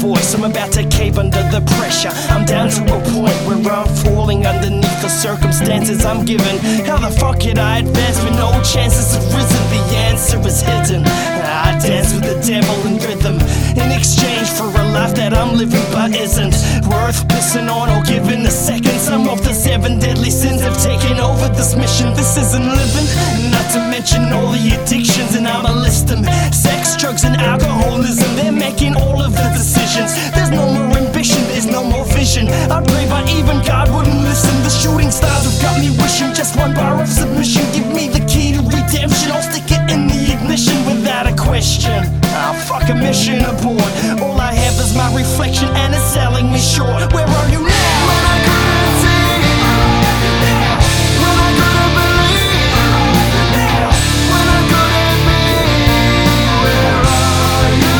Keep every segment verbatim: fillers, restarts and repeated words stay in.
voice. I'm about to cave under the pressure. I'm down to a point where I'm falling underneath the circumstances I'm given. How the fuck could I advance when no chances have risen? The answer is hidden. I dance with the devil in rhythm in exchange for a life that I'm living but isn't worth pissing on or giving a second. Some of the seven deadly sins have taken over this mission. This isn't living, not to mention all the addictions, and I'ma list them. Sex, drugs and alcoholism, they're making all of the decisions. There's no more ambition, there's no more vision. I pray but even God wouldn't listen. The shooting stars have got me wishing just one bar of submission. Give me the key to redemption, I'll stick it in the ignition without a question. I'll fuck a mission aboard. All I have is my reflection and it's selling me short. Where are you now? When I couldn't see, when I couldn't believe, when I couldn't be, where are you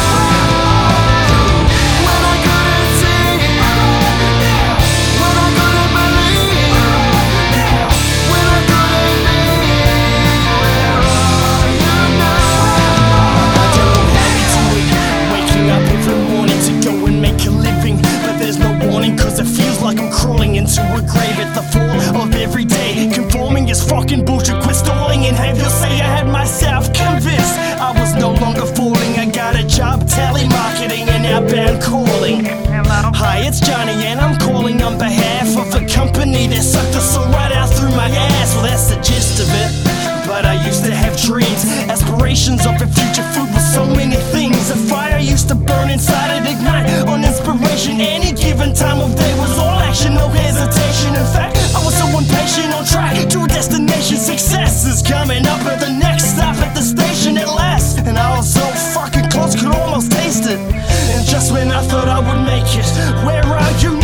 now? When I couldn't see, when I couldn't believe, when I couldn't be, where are you now? I don't happy to it, waking up every morning to go and make a living, but there's no warning cause it feels like I'm crawling into a grave at the fall of every day. Conforming is fucking bullshit, quit stalling and have your say. I had myself convinced I was no longer falling. I got a job telemarketing and outbound calling. Hi, it's Johnny and I'm calling on behalf of a company that sucked the soul right out through my ass. Well, that's the gist of it. But I used to have dreams, aspirations of a future filled with so many things. A fire used to burn inside and ignite on inspiration. Any given time of day was all action, no hesitation. In fact, I was so impatient on track to a destination. Success is coming up at the next stop at the station at last. And I was so fucking close, could almost taste it. And just when I thought I would make it, where are you